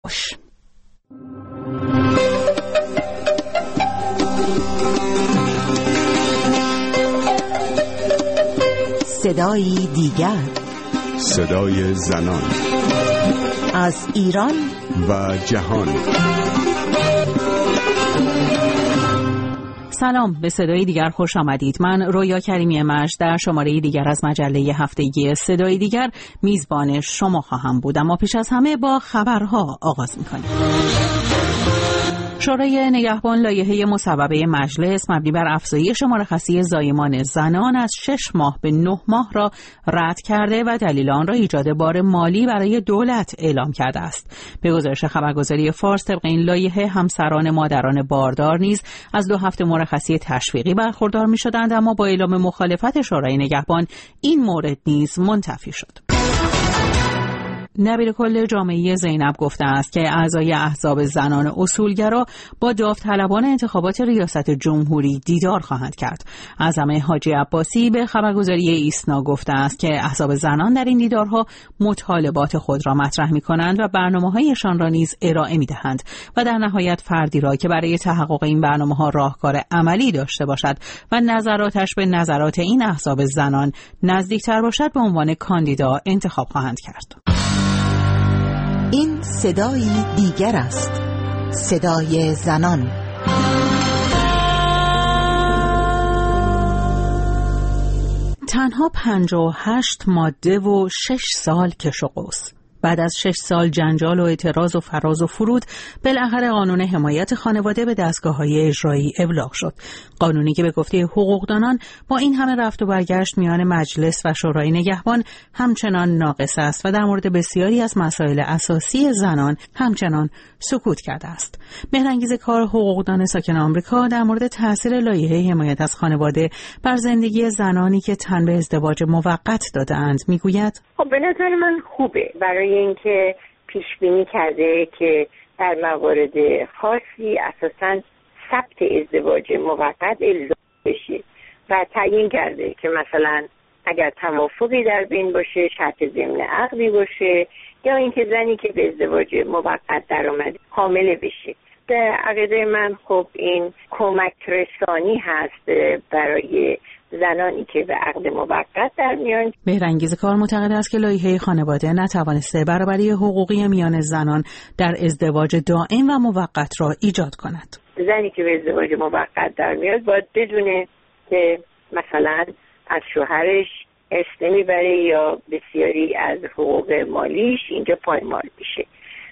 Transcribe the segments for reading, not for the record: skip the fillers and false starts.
باش. صدای دیگر، صدای زنان از ایران و جهان. سلام، به صدای دیگر خوش آمدید. من رویا کریمی مجد در شماره دیگر از مجله هفتگی صدای دیگر میزبان شما خواهم بود، اما پیش از همه با خبرها آغاز می‌کنیم. شورای نگهبان لایحه مصوبه مجلس مبنی بر افزایش مرخصی زایمان زنان از 6 ماه به 9 ماه را رد کرده و دلیل آن را ایجاد بار مالی برای دولت اعلام کرده است. به گزارش خبرگزاری فارس، طبق این لایحه همسران مادران باردار نیز از 2 هفته مرخصی تشویقی برخوردار می‌شدند، اما با اعلام مخالفت شورای نگهبان این مورد نیز منتفی شد. نبیل کل جامعه زینب گفته است که اعضای احزاب زنان اصولگرا با داوطلبان انتخابات ریاست جمهوری دیدار خواهند کرد. اعظم حاجی عباسی به خبرگزاری ایسنا گفته است که احزاب زنان در این دیدارها مطالبات خود را مطرح می‌کنند و برنامه‌هایشان را نیز ارائه می‌دهند و در نهایت فردی را که برای تحقق این برنامه‌ها راهکار عملی داشته باشد و نظراتش به نظرات این احزاب زنان نزدیکتر باشد به عنوان کاندیدا انتخاب خواهند کرد. این صدای دیگر است، صدای زنان. تنها 58 ماده و 6 سال کش و قوس. بعد از 6 سال جنجال و اعتراض و فراز و فرود، بالاخره قانون حمایت خانواده به دستگاه‌های اجرایی ابلاغ شد. قانونی که به گفته حقوقدانان با این همه رفت و برگشت میان مجلس و شورای نگهبان همچنان ناقص است و در مورد بسیاری از مسائل اساسی زنان همچنان سکوت کرده است. مهرانگیز کار، حقوقدان ساکن آمریکا، در مورد تاثیر لایحه حمایت از خانواده بر زندگی زنانی که تن به ازدواج موقت داده‌اند میگوید: خب به نظر من خوبه، برای اینکه پیش بینی کرده که در موارد خاصی اساساً ثبت ازدواج موقت الزام بشه و تعیین کرده که مثلا اگر توافقی در بین باشه، شرط ضمن عقدی باشه، یا اینکه زنی که به ازدواج موقت درآمده حامله بشه. در عقیده من خب این کمک رسانی هست برای زنانی که به عقد موقت در میان. مهرانگیز کار معتقد است که لایحه خانواده نتوانسته برابری حقوقی میان زنان در ازدواج دائم و موقت را ایجاد کند. زنی که به ازدواج موقت در میاد باید بدونه که مثلا از شوهرش ارث نمیبره یا بسیاری از حقوق مالیش اینجا پایمال میشه.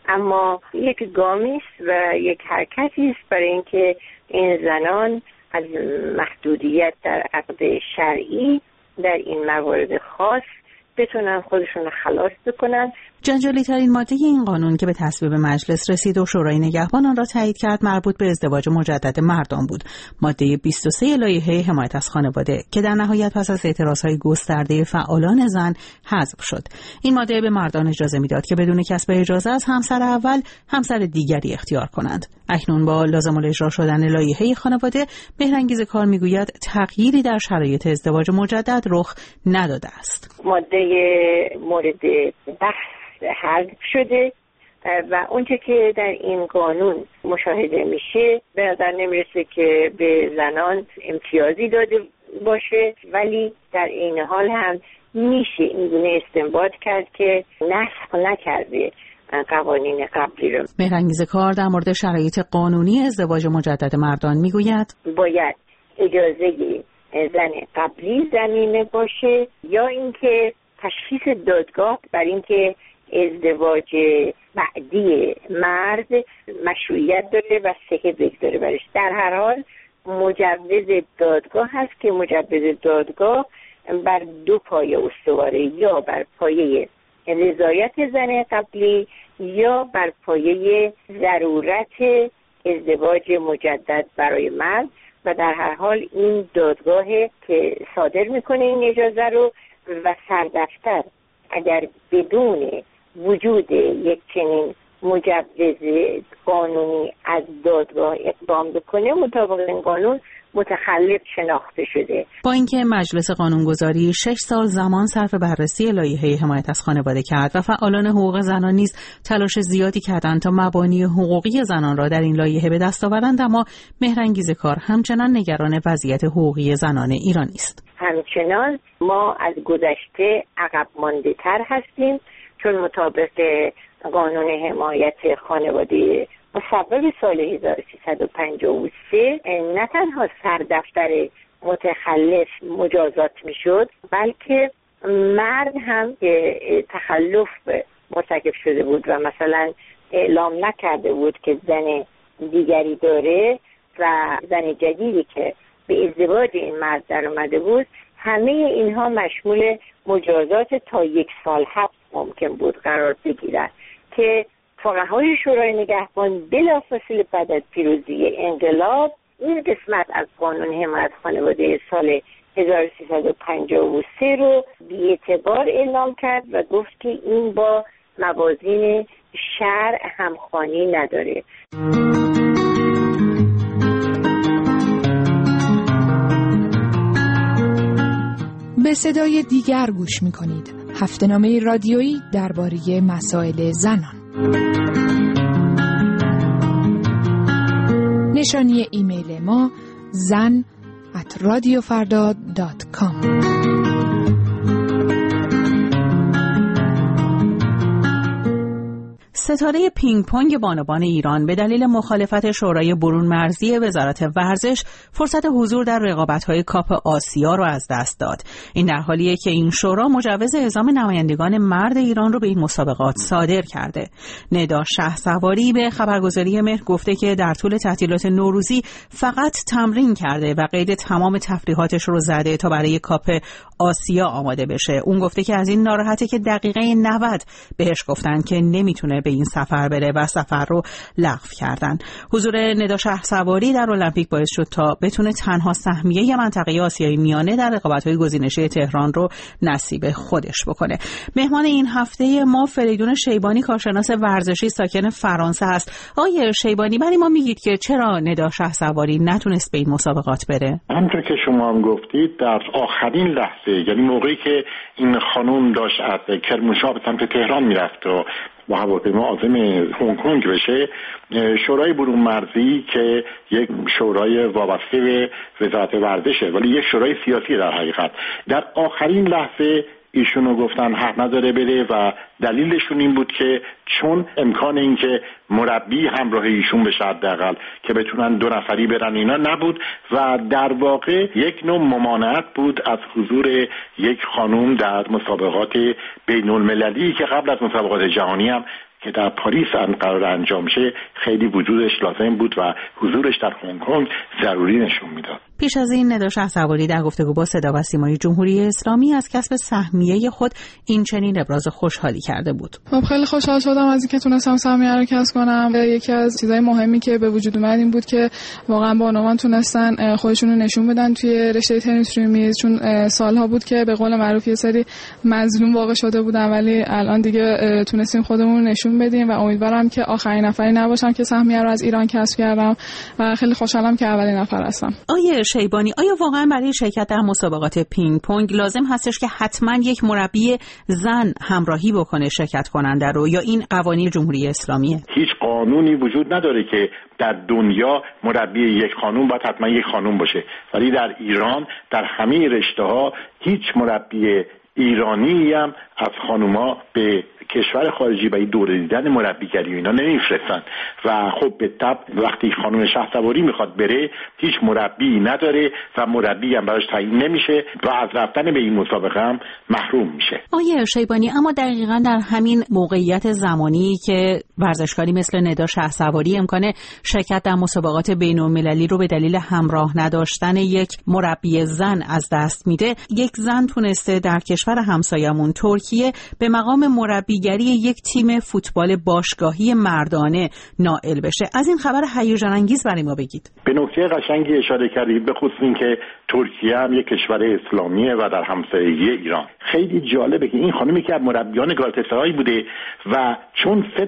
اما یک گامی است و یک حرکتی است برای اینکه این زنان از محدودیت در عقد شرعی در این موارد خاص بتونن خودشون رو خلاص بکنن. جنجالی ترین ماده این قانون که به تصویب مجلس رسید و شورای نگهبان آن را تایید کرد مربوط به ازدواج مجدد مردان بود. ماده 23 لایحه حمایت از خانواده که در نهایت پس از اعتراضهای گسترده فعالان زن حذف شد. این ماده به مردان اجازه میداد که بدون کسب اجازه از همسر اول همسر دیگری اختیار کنند. اکنون با لازم الاجرا شدن لایحه خانواده، مهرانگیز کار میگوید تغییری در شرایط ازدواج مجدد رخ نداده است. ماده مورد بحث حذف شده و اونچه که در این قانون مشاهده میشه به نظر نمیرسه که به زنان امتیازی داده باشه، ولی در این حال هم میشه این گونه استنباط کرد که نسخ نکرده قوانین قبلی رو. مهرانگیز کار در مورد شرایط قانونی ازدواج مجدد مردان میگوید باید اجازه زن قبلی زمینه باشه یا اینکه تشخیص دادگاه بر اینکه ازدواج بعدی مرد مشروعیت داره و صحه بگذاره برش. در هر حال مجوز دادگاه هست که مجوز دادگاه بر 2 پایه استواره، یا بر پایه رضایت زن قبلی یا بر پایه ضرورت ازدواج مجدد برای مرد، و در هر حال این دادگاه که صادر میکنه این اجازه رو و سردفتر اگر بدون وجود یک چنین مجوز قانونی از دادگاه اقدام بکنه، مطابق این قانون متخلف شناخته شده. با اینکه مجلس قانونگذاری 6 سال زمان صرف بررسی لایحه حمایت از خانواده کرد و فعالان حقوق زنان نیز تلاش زیادی کردند تا مبانی حقوقی زنان را در این لایحه به دست آورند، اما مهرانگیز کار همچنان نگران وضعیت حقوقی زنان ایرانی است. همچنان ما از گذشته عقب مانده تر هستیم، چون مطابق قانون حمایت خانواده مصوب سال 1353 نه تنها سردفتر متخلف مجازات میشد، بلکه مرد هم که تخلف مرتکب شده بود و مثلا اعلام نکرده بود که زن دیگری داره و زن جدیدی که به ازدواج این مرد در اومده بود، همه اینها مشمول مجازات تا 1 سال حبس ممکن بود قرار بگیرد که فقهای شورای نگهبان بلافاصله بعد از پیروزی انقلاب این قسمت از قانون حمایت خانواده سال 1353 رو بی‌اعتبار اعلام کرد و گفت که این با موازین شرع همخوانی نداره. به صدای دیگر گوش می‌کنید. هفته‌نامه رادیویی درباره مسائل زنان. نشانی ایمیل ما zan@radiofarda.com. ستاره پینگ پونگ بانوان ایران به دلیل مخالفت شورای برون مرزی وزارت ورزش فرصت حضور در رقابت‌های کاپ آسیا را از دست داد. این در حالیه که این شورا مجوز اعزام نمایندگان مرد ایران را به این مسابقات صادر کرده. ندا شهسواری به خبرگزاری مهر گفته که در طول تعطیلات نوروزی فقط تمرین کرده و قید تمام تفریحاتش رو زده تا برای کاپ آسیا آماده بشه. اون گفته که از این ناراحته که دقیقه 90 بهش گفتن که نمیتونه به این سفر بره و سفر رو لغو کردن. حضور ندا شهسواری در المپیک باعث شد تا بتونه تنها سهمیه منطقه آسیای میانه در رقابت‌های گزینشی تهران رو نصیب خودش بکنه. مهمان این هفته ما فریدون شیبانی، کارشناس ورزشی ساکن فرانسه است. آقای شیبانی، برای ما میگید که چرا ندا شهسواری نتونست به این مسابقات بره؟ همونطور که شما هم گفتید در آخرین لحظه، یعنی موقعی که این خانم داشت از کرمانشاه به سمت تهران میرفت و با هواپیما عازم هنگ کنگ بشه، شورای برون مرزی که یک شورای وابسته به وزارت ورزشه ولی یک شورای سیاسی در حقیقت، در آخرین لحظه ایشونو گفتن حق نداره بره و دلیلشون این بود که چون امکان این که مربی همراه ایشون بشه حداقل که بتونن 2 نفری برن اینا نبود و در واقع یک نوع ممانعت بود از حضور یک خانم در مسابقات بین المللی که قبل از مسابقات جهانی هم که در پاریس قرار انجام شه خیلی وجودش لازم بود و حضورش در هنگ کنگ ضروری نشون میداد. پیش از این ندا شهسواری در گفتگو با صدا و سیمای جمهوری اسلامی از کسب سهمیه خود این چنین ابراز خوشحالی کرده بود. خیلی خوشحال شدم از اینکه تونستم سهمیه رو کسب کنم. یکی از چیزای مهمی که به وجود اومد این بود که واقعا بانوان تونستن خودشون رو نشون بدن توی رشته تنیس روی میز، چون سالها بود که به قول معروف یه سری مظلوم واقع شده بودن، ولی الان دیگه تونستیم خودمون نشون بدیم و امیدوارم که آخرین نفری نباشم که سهمیه رو از ایران کسب کردم و خیلی خوشحالم که اولین نفر هستم. شیبانی، آیا واقعا برای شرکت در مسابقات پینگ پونگ لازم هستش که حتما یک مربی زن همراهی بکنه شرکت کننده رو، یا این قوانین جمهوری اسلامیه؟ هیچ قانونی وجود نداره که در دنیا مربی یک خانم باید حتما یک خانم باشه، ولی در ایران در همه رشته‌ها هیچ مربی ایرانی هم از خانوما به کشور خارجی برای دوره دیدن مربیگری و اینا نمیفرستن و خب به طب وقتی خانم شهسواری میخواد بره هیچ مربی نداره و مربی هم براش تعیین نمیشه و از رفتن به این مسابقه هم محروم میشه. آقای شیبانی، اما دقیقاً در همین موقعیت زمانی که ورزشکاری مثل ندا شهسواری امکان شرکت در مسابقات بین‌المللی رو به دلیل همراه نداشتن یک مربی زن از دست میده، یک زن تونسته در کشور همسایمون ترکیه به مقام مربیگری یک تیم فوتبال باشگاهی مردانه نائل بشه. از این خبر هیجان انگیز برای ما بگید. به نکته قشنگی اشاره کردید، به خصوص اینکه ترکیه هم یک کشور اسلامیه و در همسایگی ایران. خیلی جالبه که این خانمی که مربیان گالاتاسرای بوده و چون 3 تا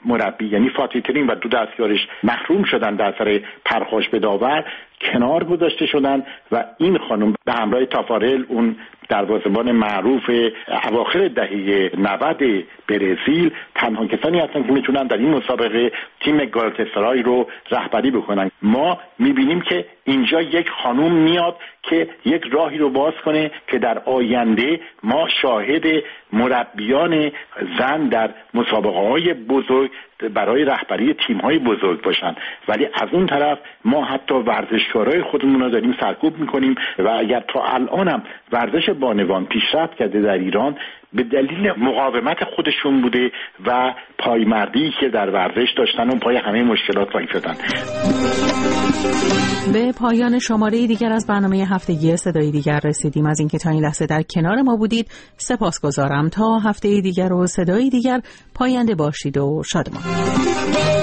مربی یعنی فاتح ترین و 2 دستیارش محروم شدن در اثر پرخاش به داور، کنار گذاشته شدن و این خانم به همراه تافارل، اون دروازه‌بان معروف اواخر دهه 90 برزیل، تنها کسانی هستن که میتونن در این مسابقه تیم گالاتاسرای رو رهبری بکنن. ما میبینیم که اینجا یک خانم میاد که یک راهی رو باز کنه که در آینده ما شاهد مربیان زن در مسابقه‌های بزرگ برای رهبری تیم‌های بزرگ باشن. ولی از اون طرف ما حتی ورزشکارای خودمون رو داریم سرکوب میکنیم و اگر تا الانم ورزش بانوان پیشرفت کرده در ایران به دلیل مقاومت خودشون بوده و پایمردی که در ورزش داشتن و پای همه مشکلات وایسادن. به پایان شماره دیگر از برنامه هفتگی صدای دیگر رسیدیم. از اینکه تا این لحظه در کنار ما بودید سپاسگزارم. تا هفته دیگر و صدای دیگر پاینده باشید و شادمان.